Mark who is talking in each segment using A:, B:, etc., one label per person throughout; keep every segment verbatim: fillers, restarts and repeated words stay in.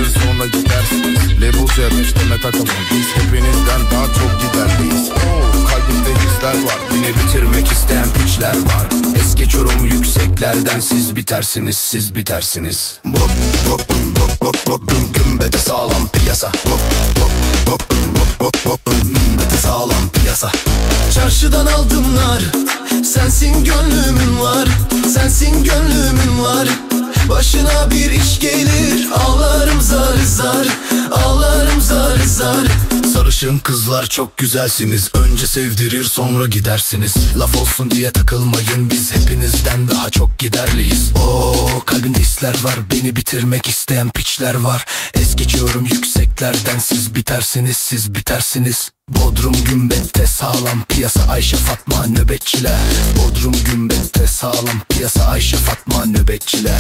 A: sevdirir sonra gidersiniz. Label C beş deme takamam, biz hepinizden daha çok giderliyiz. Oh, kalbimde hisler var, beni bitirmek isteyen piçler var. Es geçiyorum yükseklerden, siz bitersiniz, siz bitersiniz. Bop bop bop bop bop, gümbete sağlam piyasa. Bop bop bop bop bop bop, gümbete sağlam piyasa.
B: Çarşıdan aldım nar, sensin gönlümün var, sensin gönlümün var. Başına bir iş gelir, ağlarım zar zar, ağlarım zar zar.
A: Sarışın kızlar çok güzelsiniz, önce sevdirir sonra gidersiniz. Laf olsun diye takılmayın, biz hepinizden daha çok giderliyiz. Oo, kalbimde hisler var, beni bitirmek isteyen piçler var. Es geçiyorum yükseklerden, siz bitersiniz, siz bitersiniz. Bodrum gümbette sağlam piyasa, Ayşe Fatma nöbetçiler. Bodrum gümbette sağlam piyasa, Ayşe Fatma nöbetçiler.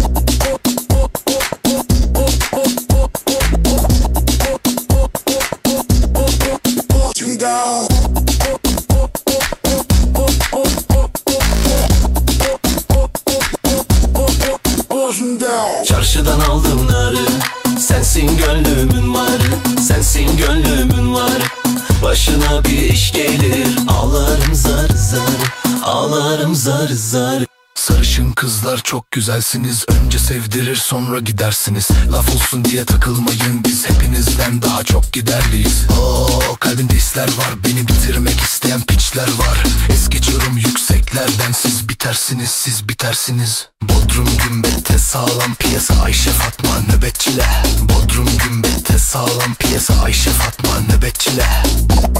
B: Çarşıdan aldım narı, sensin gönlümün var, sensin gönlümün var. Başına bir iş gelir, ağlarım zar zar, ağlarım zar zar.
A: Sarışın kızlar çok güzelsiniz, önce sevdirir sonra gidersiniz. Laf olsun diye takılmayın, biz hepinizden daha çok giderliyiz. Oo, kalbimde hisler var, beni bitirmek isteyen piçler var. Es geçiyorum yükseklerden, siz bitersiniz, siz bitersiniz. Bodrum gümbette sağlam piyasa, Ayşe Fatma nöbetçiler. Bodrum gümbette sağlam piyasa, Ayşe Fatma nöbetçiler.